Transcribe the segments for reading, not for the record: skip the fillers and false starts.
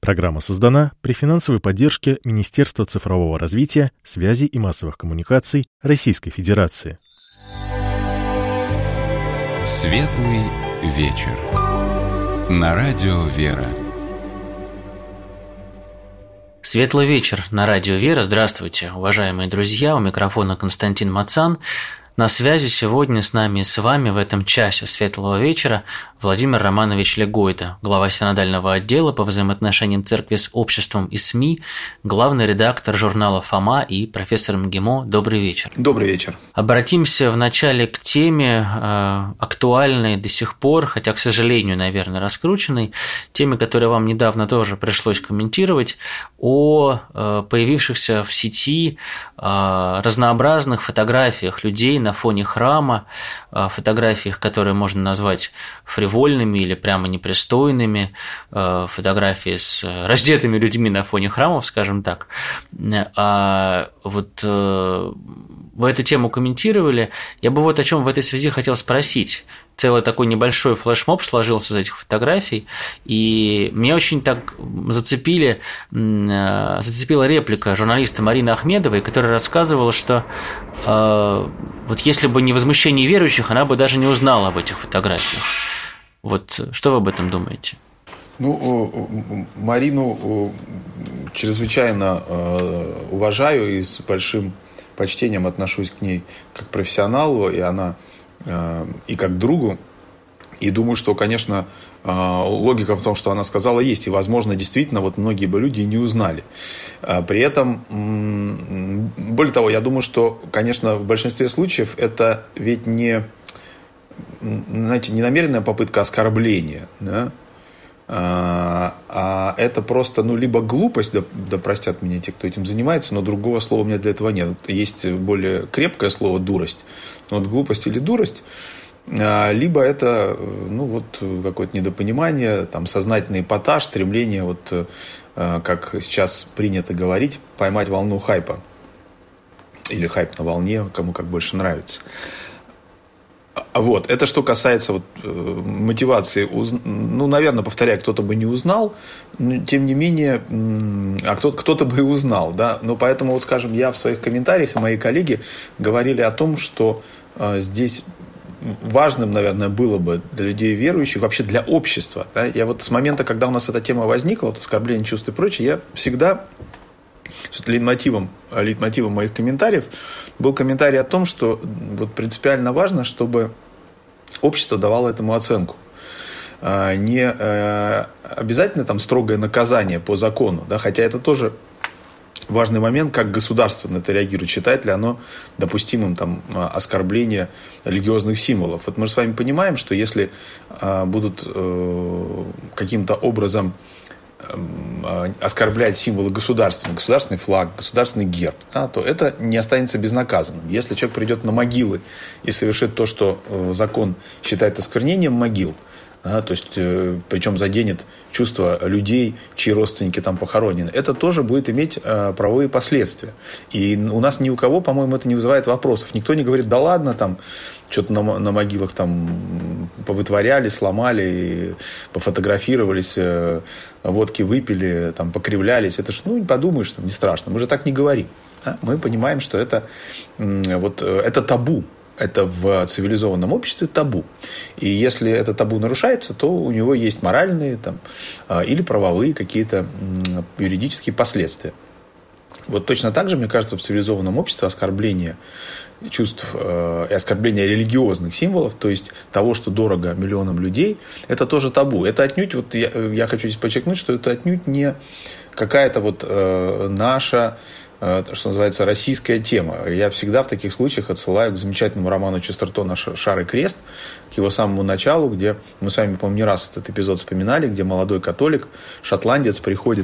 Программа создана при финансовой поддержке Министерства цифрового развития, связи и массовых коммуникаций Российской Федерации. Светлый вечер. На радио «Вера». Светлый вечер на радио «Вера». Здравствуйте, уважаемые друзья. У микрофона Константин Мацан. На связи сегодня с нами и с вами в этом часе светлого вечера Владимир Романович Легойда, глава синодального отдела по взаимоотношениям церкви с обществом и СМИ, главный редактор журнала «Фома» и профессор МГИМО. Добрый вечер. Добрый вечер. Обратимся вначале к теме, актуальной до сих пор, хотя, к сожалению, наверное, раскрученной, теме, которую вам недавно тоже пришлось комментировать, о появившихся в сети разнообразных фотографиях людей на фоне храма, фотографиях, которые можно назвать фривольными или прямо непристойными, фотографии с раздетыми людьми на фоне храмов, скажем так. Вы эту тему комментировали. Я бы вот о чем в этой связи хотел спросить. Целый такой небольшой флешмоб сложился из этих фотографий, и меня очень так зацепила реплика журналиста Марины Ахмедовой, которая рассказывала, что вот если бы не возмущение верующих, она бы даже не узнала об этих фотографиях. Вот что вы об этом думаете? Марину чрезвычайно уважаю и с большим почтением отношусь к ней как к профессионалу, и она и как к другу. И думаю, что, конечно, логика в том, что она сказала, есть. И, возможно, действительно, вот многие бы люди и не узнали. При этом, более того, я думаю, что, конечно, в большинстве случаев это ведь не, знаете, не намеренная попытка оскорбления, да? А это просто, либо глупость, да простят меня те, кто этим занимается, но другого слова у меня для этого нет. Есть более крепкое слово «дурость». Но вот глупость или дурость, либо это, какое-то недопонимание, там, сознательный эпатаж, стремление, как сейчас принято говорить, поймать волну хайпа. Или хайп на волне, кому как больше нравится. Это что касается мотивации. Наверное, повторяю, кто-то бы не узнал, но тем не менее, кто-то бы и узнал. Да? Но поэтому, скажем, я в своих комментариях и мои коллеги говорили о том, что здесь важным, наверное, было бы для людей верующих, вообще для общества. Да? Я с момента, когда у нас эта тема возникла, оскорбление чувств и прочее, я всегда... Лейтмотивом моих комментариев был комментарий о том, что принципиально важно, чтобы общество давало этому оценку. Не обязательно там строгое наказание по закону, да, хотя это тоже важный момент, как государство на это реагирует, считает ли оно допустимым оскорбление религиозных символов. Мы же с вами понимаем, что если будут каким-то образом оскорблять символы государственный флаг, государственный герб, да, то это не останется безнаказанным. Если человек придет на могилы и совершит то, что закон считает осквернением могил, да, то есть, причем заденет чувства людей, чьи родственники там похоронены, это тоже будет иметь правовые последствия. И у нас ни у кого, по-моему, это не вызывает вопросов. Никто не говорит, да ладно, там что-то на могилах там повытворяли, сломали, пофотографировались, водки выпили, там покривлялись. Это ж, подумаешь, не страшно. Мы же так не говорим. Да? Мы понимаем, что это табу. Это в цивилизованном обществе табу. И если это табу нарушается, то у него есть моральные или правовые какие-то юридические последствия. Точно так же, мне кажется, в цивилизованном обществе оскорбление чувств и оскорбление религиозных символов, то есть того, что дорого миллионам людей, это тоже табу. Это отнюдь, я хочу здесь подчеркнуть, что это отнюдь не какая-то наша, что называется, российская тема. Я всегда в таких случаях отсылаю к замечательному роману Честертона «Шар и крест», к его самому началу, где мы с вами, по-моему, не раз этот эпизод вспоминали, где молодой католик, шотландец,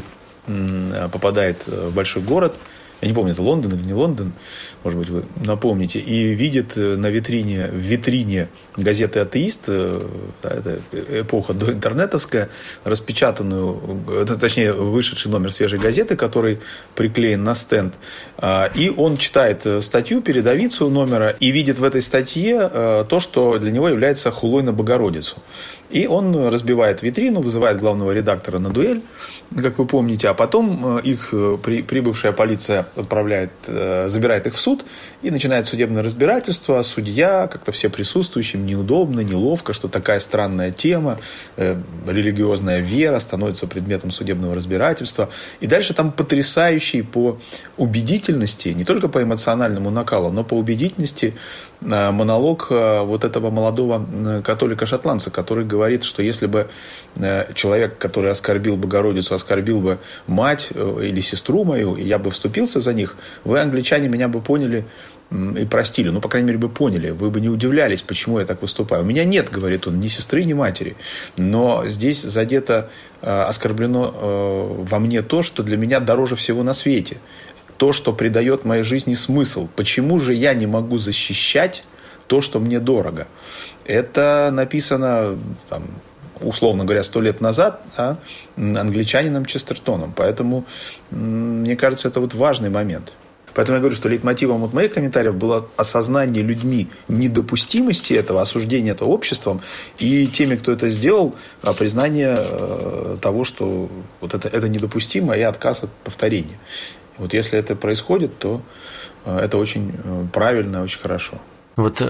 попадает в большой город, я не помню, это Лондон или не Лондон, может быть, вы напомните, и видит в витрине газеты «Атеист», это эпоха доинтернетовская, распечатанную, точнее, вышедший номер свежей газеты, который приклеен на стенд, и он читает статью, передовицу номера, и видит в этой статье то, что для него является хулой на Богородицу. И он разбивает витрину, вызывает главного редактора на дуэль, как вы помните, а потом их прибывшая полиция забирает их в суд, и начинает судебное разбирательство. Судья, как-то все присутствующим неудобно, неловко, что такая странная тема, религиозная вера становится предметом судебного разбирательства. И дальше там потрясающий по убедительности, не только по эмоциональному накалу, но по убедительности монолог вот этого молодого католика-шотландца, который говорит, что если бы человек, который оскорбил Богородицу, оскорбил бы мать или сестру мою, и я бы вступился за них, вы, англичане, меня бы поняли и простили. Ну, по крайней мере, бы поняли. Вы бы не удивлялись, почему я так выступаю. У меня нет, говорит он, ни сестры, ни матери. Но здесь задето, оскорблено во мне то, что для меня дороже всего на свете. То, что придает моей жизни смысл. Почему же я не могу защищать то, что мне дорого? Это написано, там, условно говоря, 100 лет назад, англичанином Честертоном. Поэтому, мне кажется, это вот важный момент. Поэтому я говорю, что лейтмотивом от моих комментариев было осознание людьми недопустимости этого, осуждения этого обществом, и теми, кто это сделал, признание того, что вот это недопустимо, и отказ от повторения. Вот если это происходит, то это очень правильно, очень хорошо. Вот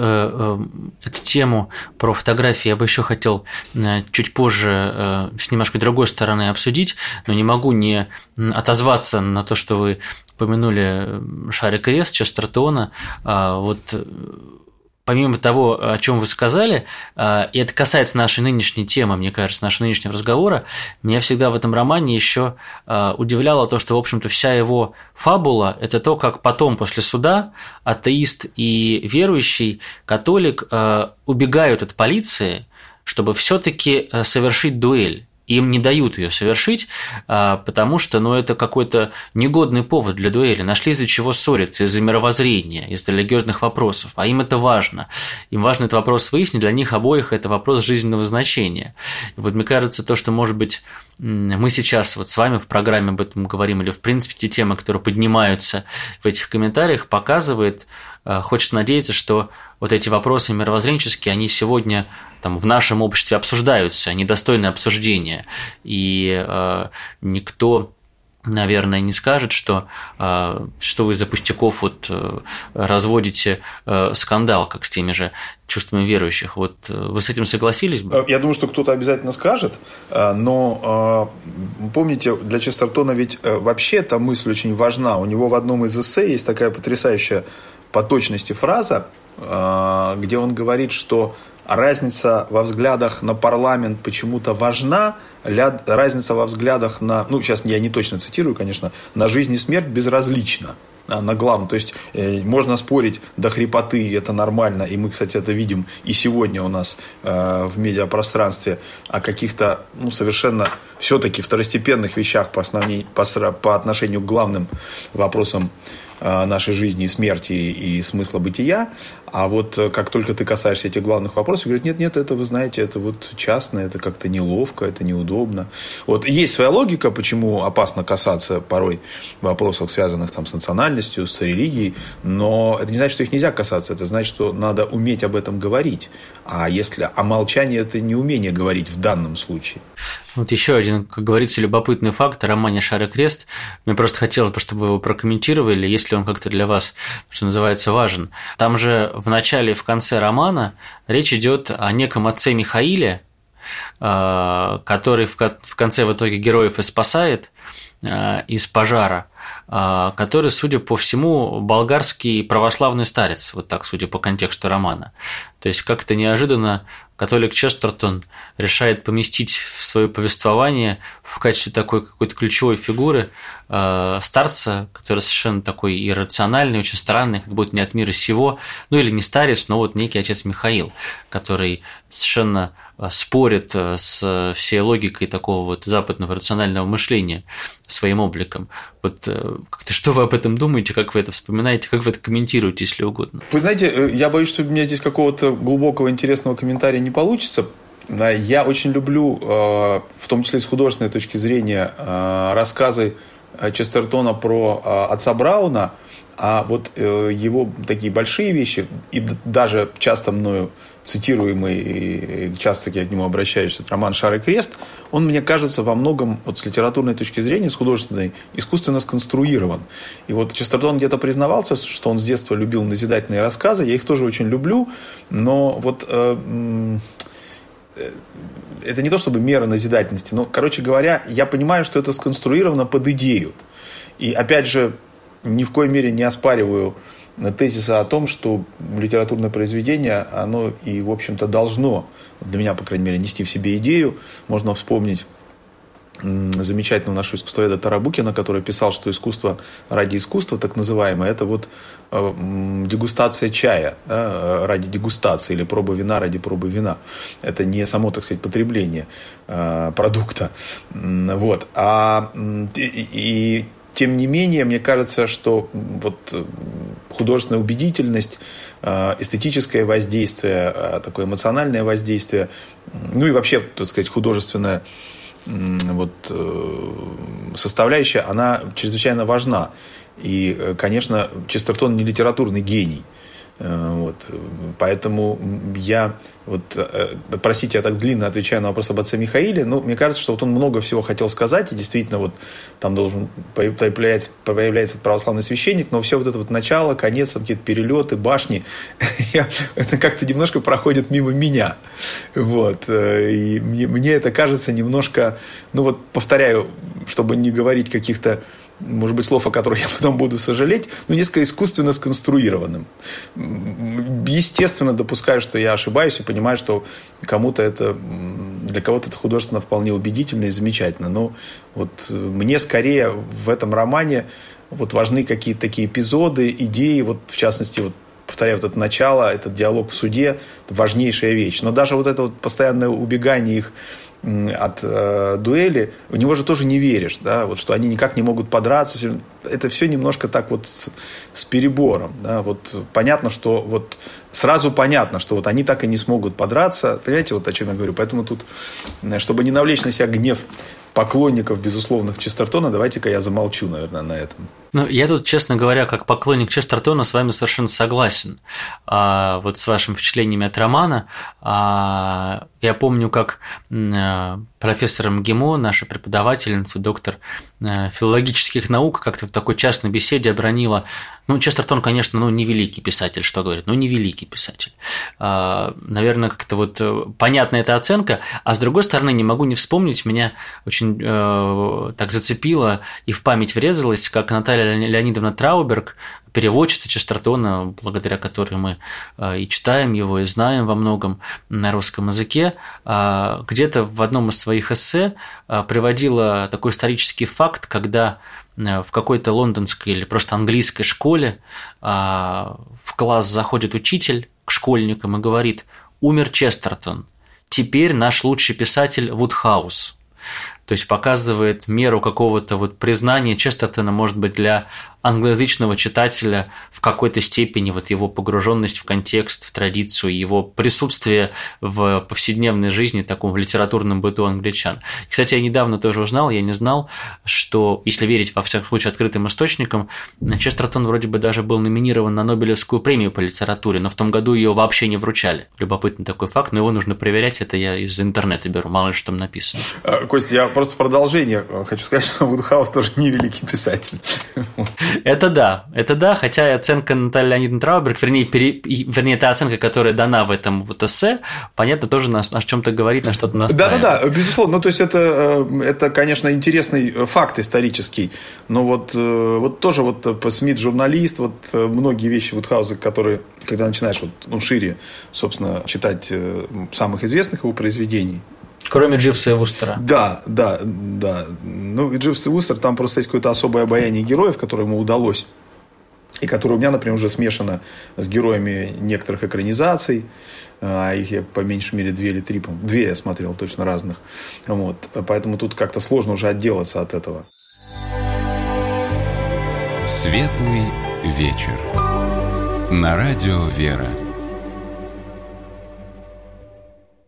эту тему про фотографии я бы еще хотел чуть позже с немножко другой стороны обсудить, но не могу не отозваться на то, что вы упомянули Шар и Крест Честертона. Вот помимо того, о чем вы сказали, и это касается нашей нынешней темы, мне кажется, нашего нынешнего разговора, меня всегда в этом романе еще удивляло то, что, в общем-то, вся его фабула – это то, как потом, после суда, атеист и верующий католик убегают от полиции, чтобы все-таки совершить дуэль. Им не дают ее совершить, потому что это какой-то негодный повод для дуэли. Нашли из-за чего ссориться, из-за мировоззрения, из-за религиозных вопросов. А им это важно. Им важно этот вопрос выяснить, для них обоих это вопрос жизненного значения. И вот мне кажется, то, что, может быть, мы сейчас вот с вами в программе об этом говорим, или в принципе те темы, которые поднимаются в этих комментариях, показывает, хочется надеяться, что вот эти вопросы мировоззренческие, они сегодня там в нашем обществе обсуждаются, они достойны обсуждения, и никто, наверное, не скажет, что вы из-за пустяков разводите скандал, как с теми же чувствами верующих. Вот вы с этим согласились бы? Я думаю, что кто-то обязательно скажет, но помните, для Честертона ведь вообще эта мысль очень важна. У него в одном из эссе есть такая потрясающая по точности фраза, где он говорит, что разница во взглядах на парламент почему-то важна, разница во взглядах на, сейчас я не точно цитирую, конечно, на жизнь и смерть безразлична. На главном. То есть можно спорить до хрипоты, это нормально, и мы, кстати, это видим и сегодня у нас в медиапространстве, о каких-то совершенно все-таки второстепенных вещах по отношению к главным вопросам нашей жизни и смерти и смысла бытия. А вот как только ты касаешься этих главных вопросов, говорят, нет, это, вы знаете, это вот частное, это как-то неловко, это неудобно. Вот есть своя логика, почему опасно касаться порой вопросов, связанных там с национальностью, с религией, но это не значит, что их нельзя касаться, это значит, что надо уметь об этом говорить. А молчание – это не умение говорить в данном случае. Вот еще один, как говорится, любопытный факт о романе «Шар и Крест». Мне просто хотелось бы, чтобы вы его прокомментировали, если он как-то для вас, что называется, важен. Там же в начале и в конце романа речь идет о неком отце Михаиле, который в конце в итоге героев и спасает из пожара, который, судя по всему, болгарский православный старец, вот так, судя по контексту романа. То есть как-то неожиданно католик Честертон решает поместить в свое повествование в качестве такой какой-то ключевой фигуры старца, который совершенно такой иррациональный, очень странный, как будто не от мира сего, или не старец, но вот некий отец Михаил, который совершенно спорит с всей логикой такого вот западного рационального мышления своим обликом. Вот как-то что вы об этом думаете, как вы это вспоминаете, как вы это комментируете, если угодно? Вы знаете, я боюсь, что у меня здесь какого-то глубокого интересного комментария не получится. Я очень люблю, в том числе с художественной точки зрения, рассказы Честертона про отца Брауна, а вот его такие большие вещи, и даже часто мною цитируемый, и часто я к нему обращаюсь, это роман «Шар и крест», он, мне кажется, во многом вот с литературной точки зрения, с художественной, искусственно сконструирован. И вот Честертон где-то признавался, что он с детства любил назидательные рассказы, я их тоже очень люблю, но вот это не то чтобы мера назидательности, но, короче говоря, я понимаю, что это сконструировано под идею. И, опять же, ни в коей мере не оспариваю тезиса о том, что литературное произведение, оно и, в общем-то, должно, для меня, по крайней мере, нести в себе идею. Можно вспомнить замечательного нашего искусствоведа Тарабукина, который писал, что искусство ради искусства, так называемое, это вот дегустация чая, да, ради дегустации, или проба вина ради пробы вина. Это не само, так сказать, потребление продукта. Вот. И тем не менее, мне кажется, что вот художественная убедительность, эстетическое воздействие, такое эмоциональное воздействие, ну и вообще, так сказать, художественная вот составляющая, она чрезвычайно важна. И, конечно, Честертон не литературный гений. Вот. Поэтому я, вот, простите, я так длинно отвечаю на вопрос об отце Михаиле, но мне кажется, что вот он много всего хотел сказать, и действительно вот там должен появляется православный священник, но все вот это вот начало, конец, какие-то перелеты, башни, это как-то немножко проходит мимо меня. Вот. И мне это кажется немножко, ну вот повторяю, чтобы не говорить каких-то, может быть, слов, о которых я потом буду сожалеть, но несколько искусственно сконструированным. Естественно, допускаю, что я ошибаюсь, и понимаю, что кому-то это, для кого-то это художественно вполне убедительно и замечательно. Но вот мне скорее в этом романе вот важны какие-то такие эпизоды, идеи, вот в частности, вот повторяю, вот это начало, этот диалог в суде, это важнейшая вещь. Но даже вот это вот постоянное убегание их от дуэли, в него же тоже не веришь, да, вот, что они никак не могут подраться, это все немножко так вот с перебором, да, вот понятно, что вот сразу понятно, что вот они так и не смогут подраться, понимаете, вот о чем я говорю, поэтому тут, чтобы не навлечь на себя гнев поклонников безусловных Честертона, давайте-ка я замолчу, наверное, на этом. Ну, я тут, честно говоря, как поклонник Честертона с вами совершенно согласен. Вот с вашими впечатлениями от романа. Я помню, как профессор МГИМО, наша преподавательница, доктор филологических наук, как-то в такой частной беседе обронила: ну, Честертон, конечно, ну, не великий писатель, что говорит, ну, не великий писатель. Наверное, как-то вот понятна эта оценка, а с другой стороны, не могу не вспомнить, меня очень так зацепило и в память врезалось, как Наталья Леонидовна Трауберг, переводчица Честертона, благодаря которой мы и читаем его, и знаем во многом на русском языке, где-то в одном из своих эссе приводила такой исторический факт, когда в какой-то лондонской или просто английской школе в класс заходит учитель к школьникам и говорит: «Умер Честертон, теперь наш лучший писатель Вудхаус». То есть показывает меру какого-то вот признания Честертона, может быть, для англоязычного читателя в какой-то степени вот его погруженность в контекст, в традицию, его присутствие в повседневной жизни, таком в литературном быту англичан. Кстати, я недавно тоже узнал, я не знал, что, если верить во всяком случае открытым источникам, Честертон вроде бы даже был номинирован на Нобелевскую премию по литературе, но в том году ее вообще не вручали. Любопытный такой факт, но его нужно проверять, это я из интернета беру, мало ли что там написано. Костя, я просто в продолжение хочу сказать, что Вудхаус тоже не великий писатель. Это да, хотя оценка Натальи Леонидовны Трауберг, вернее, та оценка, которая дана в этом вот эссе, понятно, тоже о чем-то говорит, на что-то настраивает. Да, безусловно, ну, то есть это, конечно, интересный факт исторический, но вот тоже вот Смит журналист, вот многие вещи Вудхауса, которые, когда начинаешь вот, шире, собственно, читать самых известных его произведений. Кроме Дживса и Вустера. Да. Ну, и Дживс и Вустер, там просто есть какое-то особое обаяние героев, которое ему удалось. И которое у меня, например, уже смешано с героями некоторых экранизаций. Их я по меньшей мере 2 или 3, по-моему, 2 я смотрел точно разных. Вот. Поэтому тут как-то сложно уже отделаться от этого. Светлый вечер. На радио «Вера».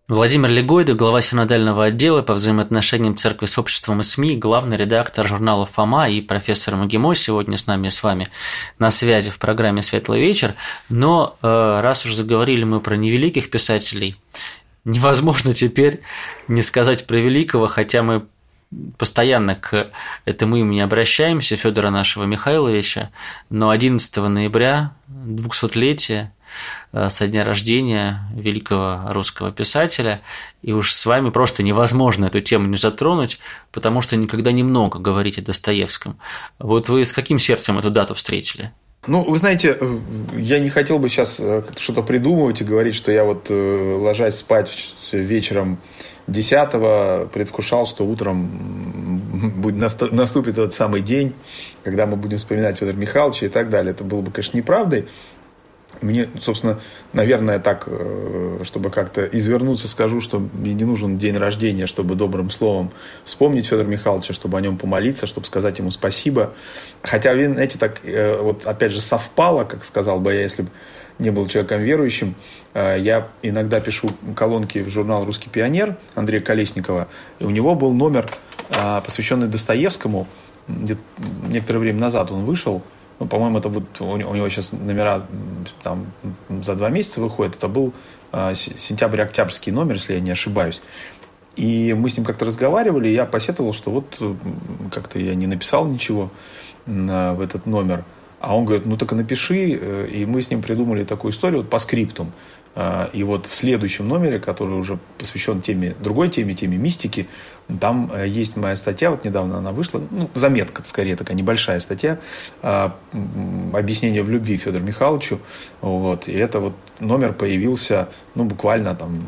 Владимир Легойда, глава синодального отдела по взаимоотношениям церкви с обществом и СМИ, главный редактор журнала «Фома» и профессор МГИМО сегодня с нами и с вами на связи в программе «Светлый вечер». Но раз уж заговорили мы про невеликих писателей, невозможно теперь не сказать про великого, хотя мы постоянно к этому имени обращаемся, Федора нашего Михайловича, но 11 ноября, 200-летие со дня рождения великого русского писателя, и уж с вами просто невозможно эту тему не затронуть, потому что никогда немного говорить о Достоевском. Вот вы с каким сердцем эту дату встретили? Ну, вы знаете, я не хотел бы сейчас что-то придумывать и говорить, что я вот, ложась спать вечером 10-го, предвкушал, что утром наступит этот самый день, когда мы будем вспоминать Федора Михайловича и так далее. Это было бы, конечно, неправдой. Мне, собственно, наверное, так, чтобы как-то извернуться, скажу, что мне не нужен день рождения, чтобы добрым словом вспомнить Федора Михайловича, чтобы о нем помолиться, чтобы сказать ему спасибо. Хотя, знаете, так вот опять же совпало, как сказал бы я, если бы не был человеком верующим. Я иногда пишу колонки в журнал «Русский пионер» Андрея Колесникова, и у него был номер, посвященный Достоевскому. Где-то некоторое время назад он вышел. Ну, по-моему, это вот у него сейчас номера там за 2 месяца выходят. Это был сентябрь-октябрьский номер, если я не ошибаюсь. И мы с ним как-то разговаривали, и я посетовал, что вот как-то я не написал ничего в этот номер. А он говорит, ну так и напиши. И мы с ним придумали такую историю вот по скриптум. И вот в следующем номере, который уже посвящен другой теме мистики, там есть моя статья, вот недавно она вышла, ну, заметка, скорее, такая небольшая статья, объяснение в любви Федору Михайловичу. Вот, и это вот номер появился, ну, буквально там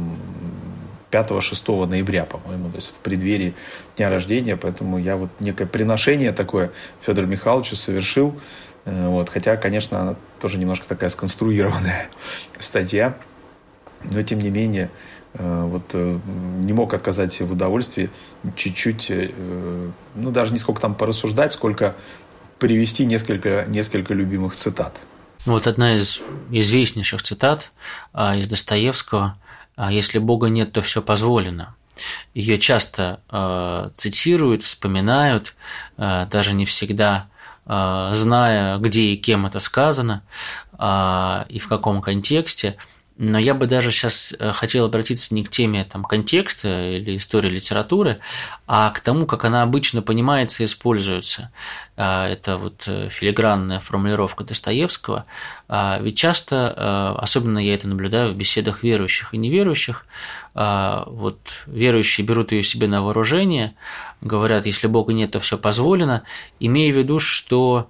5-6 ноября, по-моему, то есть в преддверии дня рождения, поэтому я вот некое приношение такое Федору Михайловичу совершил. Вот, хотя, конечно, она тоже немножко такая сконструированная статья, но тем не менее вот не мог отказать себе в удовольствии чуть-чуть, ну даже не сколько там порассуждать, сколько привести несколько любимых цитат. Вот одна из известнейших цитат из Достоевского: «Если Бога нет, то все позволено». Ее часто цитируют, вспоминают, даже не всегда зная, где и кем это сказано, и в каком контексте. Но я бы даже сейчас хотел обратиться не к теме там, контекста или истории литературы, а к тому, как она обычно понимается и используется. Это вот филигранная формулировка Достоевского. Ведь часто, особенно я это наблюдаю в беседах верующих и неверующих, вот верующие берут ее себе на вооружение, говорят, если Бога нет, то все позволено, имея в виду, что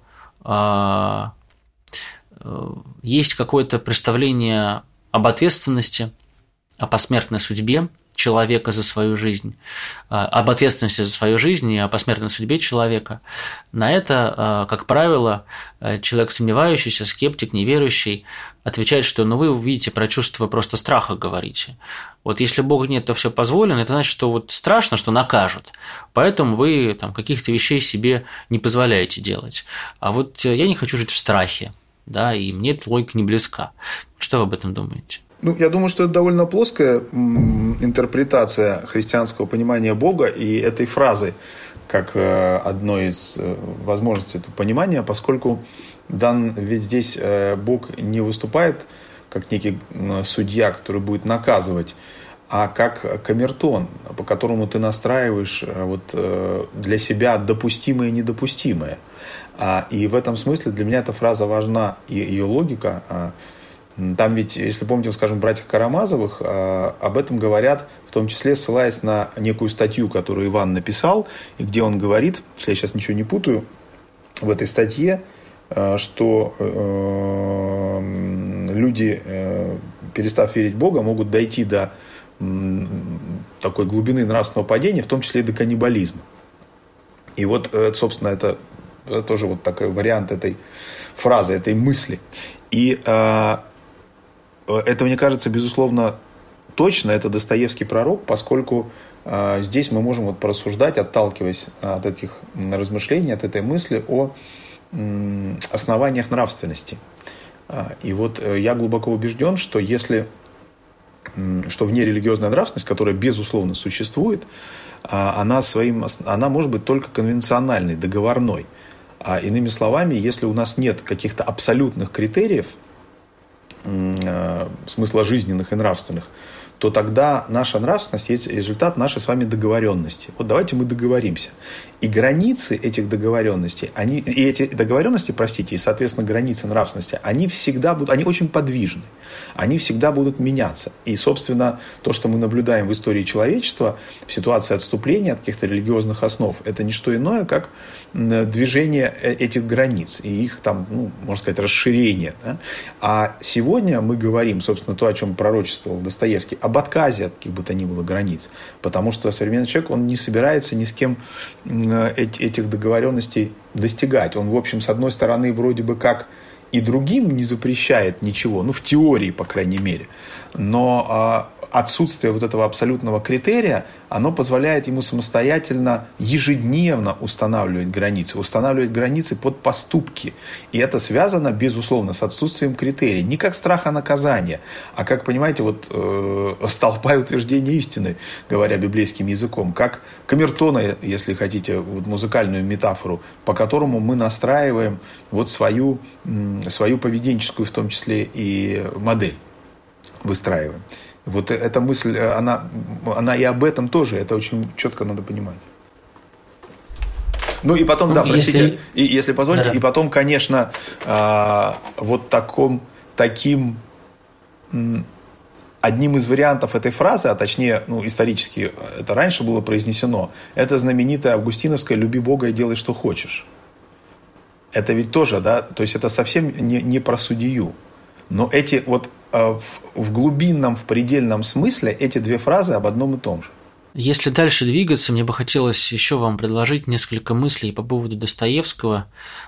есть какое-то представление об ответственности, о посмертной судьбе человека за свою жизнь, об ответственности за свою жизнь и о посмертной судьбе человека. На это, как правило, человек сомневающийся, скептик, неверующий, отвечает, что ну вы видите про чувство просто страха говорите. Вот если Бога нет, то все позволено, это значит, что вот страшно, что накажут, поэтому вы там каких-то вещей себе не позволяете делать. А вот я не хочу жить в страхе. Да, и мне эта логика не близка. Что вы об этом думаете? Ну, я думаю, что это довольно плоская интерпретация христианского понимания Бога и этой фразы как одной из возможностей этого понимания, поскольку ведь здесь Бог не выступает как некий судья, который будет наказывать, а как камертон, по которому ты настраиваешь вот для себя допустимое и недопустимое. И в этом смысле для меня эта фраза важна, и ее логика. Там ведь, если помните, скажем, братьев Карамазовых, об этом говорят, в том числе ссылаясь на некую статью, которую Иван написал, и где он говорит, если я сейчас ничего не путаю, в этой статье, что люди, перестав верить в Бога, могут дойти до такой глубины нравственного падения, в том числе и до каннибализма. И вот, собственно, это тоже вот такой вариант этой фразы, этой мысли. И это, мне кажется, безусловно, точно, это Достоевский пророк, поскольку здесь мы можем вот порассуждать, отталкиваясь от этих размышлений, от этой мысли о основаниях нравственности. И вот я глубоко убежден, что если что внерелигиозная нравственность, которая безусловно существует, она может быть только конвенциональной, договорной. А иными словами, если у нас нет каких-то абсолютных критериев, смысла жизненных и нравственных, то тогда наша нравственность есть результат нашей с вами договоренности. Вот давайте мы договоримся. И границы этих договоренностей, и, соответственно, границы нравственности, они очень подвижны. Они всегда будут меняться. И, собственно, то, что мы наблюдаем в истории человечества, в ситуации отступления от каких-то религиозных основ, это не что иное, как движение этих границ и их можно сказать, расширение. Да? А сегодня мы говорим, собственно, то, о чем пророчествовал Достоевский, об отказе от каких бы то ни было границ. Потому что современный человек, он не собирается ни с кем этих договоренностей достигать. Он, в общем, с одной стороны, вроде бы как и другим не запрещает ничего, в теории, по крайней мере. Но отсутствие вот этого абсолютного критерия, оно позволяет ему самостоятельно, ежедневно устанавливать границы под поступки. И это связано, безусловно, с отсутствием критерия. Не как страха наказания, а как, понимаете, столпа утверждения истины, говоря библейским языком, как камертона, если хотите, музыкальную метафору, по которому мы настраиваем свою поведенческую, в том числе, и модель выстраиваем. Вот эта мысль, она и об этом тоже, это очень четко надо понимать. И потом, простите, если позволите, да. И потом, конечно, таким одним из вариантов этой фразы, а точнее, исторически это раньше было произнесено, это знаменитая августиновская «люби Бога и делай, что хочешь». Это ведь тоже, да, то есть это совсем не про судью. Но эти в глубинном, в предельном смысле эти две фразы об одном и том же. Если дальше двигаться, мне бы хотелось еще вам предложить несколько мыслей по поводу Достоевского.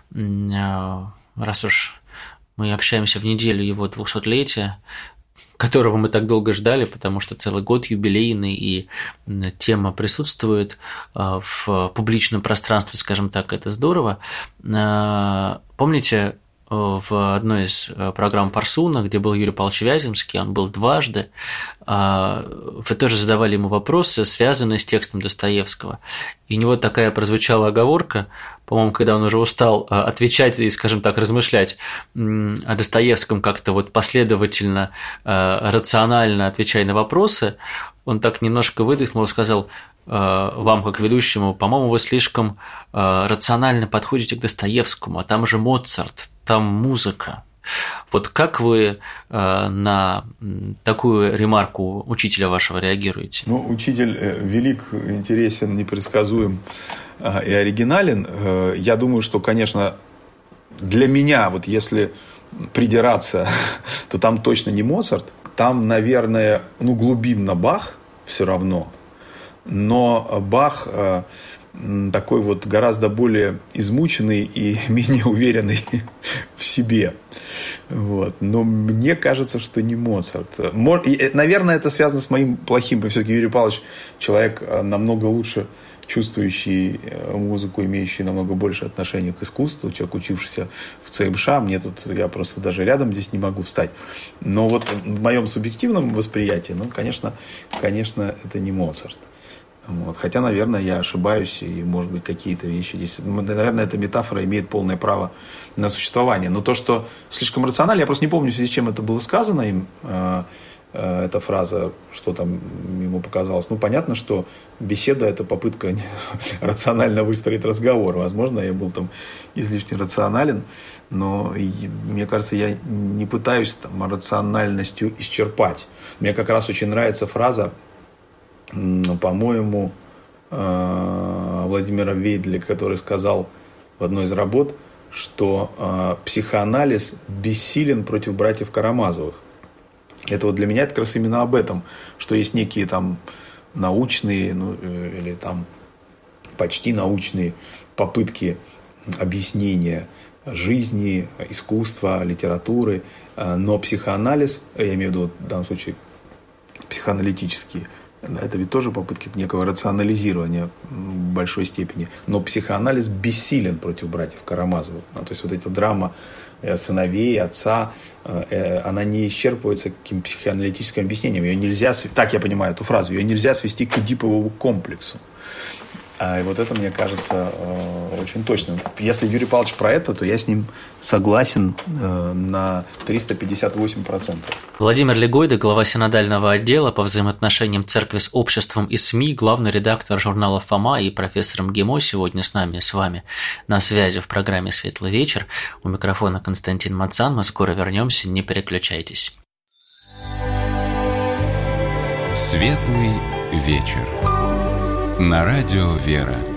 Раз уж мы общаемся в неделю его 200-летия, которого мы так долго ждали, потому что целый год юбилейный, и тема присутствует в публичном пространстве, скажем так, это здорово. Помните, в одной из программ Парсуна, где был Юрий Павлович Вяземский, он был дважды, вы тоже задавали ему вопросы, связанные с текстом Достоевского. И у него такая прозвучала оговорка, по-моему, когда он уже устал отвечать и, скажем так, размышлять о Достоевском как-то последовательно, рационально отвечая на вопросы, он так немножко выдохнул и сказал: вам, как ведущему, по-моему, вы слишком рационально подходите к Достоевскому, а там же Моцарт, там музыка. Вот как вы на такую ремарку учителя вашего реагируете? Учитель велик, интересен, непредсказуем и оригинален. Я думаю, что, конечно, для меня, если придираться, то там точно не Моцарт. Там, наверное, глубинно Бах все равно. Но Бах такой гораздо более измученный и менее уверенный в себе. Но мне кажется, что не Моцарт. Наверное, это связано с моим плохим. Все-таки Юрий Павлович человек намного лучше чувствующий музыку, имеющий намного больше отношения к искусству, человек, учившийся в ЦМШ. Я просто даже рядом здесь не могу встать. Но в моем субъективном восприятии, конечно, это не Моцарт. Хотя, наверное, я ошибаюсь, и, может быть, какие-то вещи здесь... Наверное, эта метафора имеет полное право на существование. Но то, что слишком рационально, я просто не помню, в связи с чем это было сказано им, эта фраза, что там ему показалось. Понятно, что беседа – это попытка рационально выстроить разговор. Возможно, я был там излишне рационален, но мне кажется, я не пытаюсь рациональностью исчерпать. Мне как раз очень нравится фраза, по-моему, Владимира Вейделя, который сказал в одной из работ, что психоанализ бессилен против братьев Карамазовых. Это для меня это как раз именно об этом, что есть некие научные, или почти научные попытки объяснения жизни, искусства, литературы, но психоанализ, я имею в виду в данном случае психоаналитический Это ведь тоже попытки некого рационализирования в большой степени. Но психоанализ бессилен против братьев Карамазовых. То есть вот эта драма сыновей, отца, она не исчерпывается каким-то психоаналитическим объяснением. Ее нельзя, так я понимаю эту фразу, ее нельзя свести к эдиповому комплексу. И вот это, мне кажется, очень точно. Если Юрий Павлович про это, то я с ним согласен на 358%. Владимир Легойда, глава синодального отдела по взаимоотношениям церкви с обществом и СМИ, главный редактор журнала «Фома» и профессор МГИМО сегодня с нами и с вами на связи в программе «Светлый вечер». У микрофона Константин Мацан. Мы скоро вернемся, не переключайтесь. Светлый вечер. На радио «Вера».